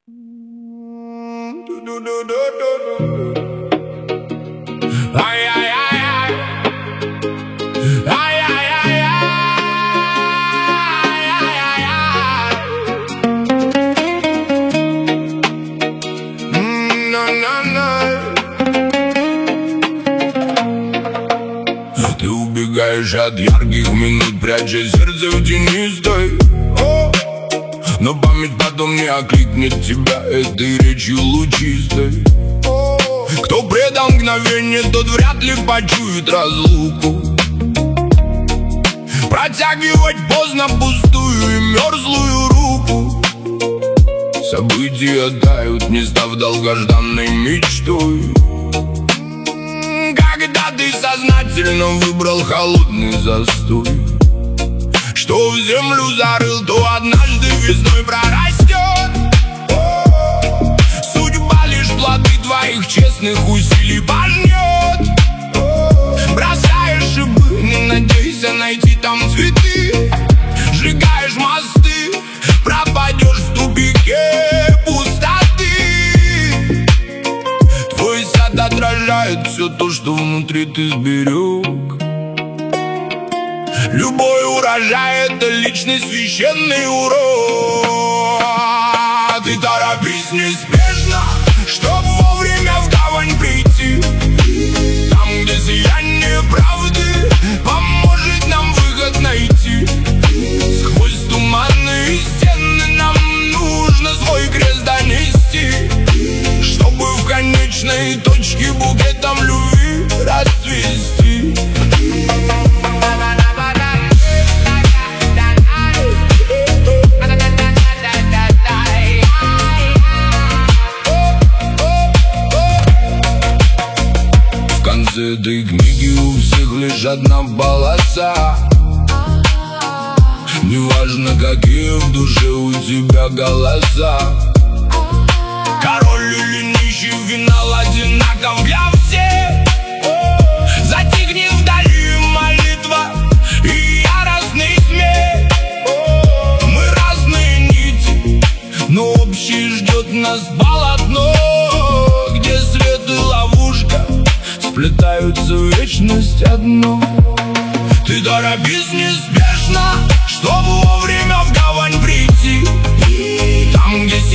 Ты убегаешь от ярких минут, пряча сердце в тенистой. Но память потом не окликнет тебя этой речью лучистой. Кто предал мгновение, тот вряд ли почует разлуку. Протягивать поздно пустую и мерзлую руку. События тают, не став долгожданной мечтой. Когда ты сознательно выбрал холодный застой, что в землю зарыл, то однажды весной прорастет. Судьба лишь плоды твоих честных усилий пожнет. Бросаешь шипы, не надейся найти там цветы. Сжигаешь мосты, пропадешь в тупике пустоты. Твой сад отражает все то, что внутри ты сберег. Любой урожай — это личный священный урок. Ты торопись неспешно, чтоб вовремя в гавань прийти. Там, где сияние правды поможет нам выход найти. Сквозь туманные стены нам нужно свой крест донести, чтобы в конечной точке букетом любви расцвести. В конце этой книги у всех лишь одна полоса. Неважно, какие в душе у тебя голоса. Король или нищий, финал одинаков для всех. Затихнет вдали молитва и яростный смех. Мы разные нити, но общий ждет нас полотно, где свет и ловушка сплетаются в вечность одно. Ты торопись неспешно, чтобы вовремя в гавань прийти. Там, где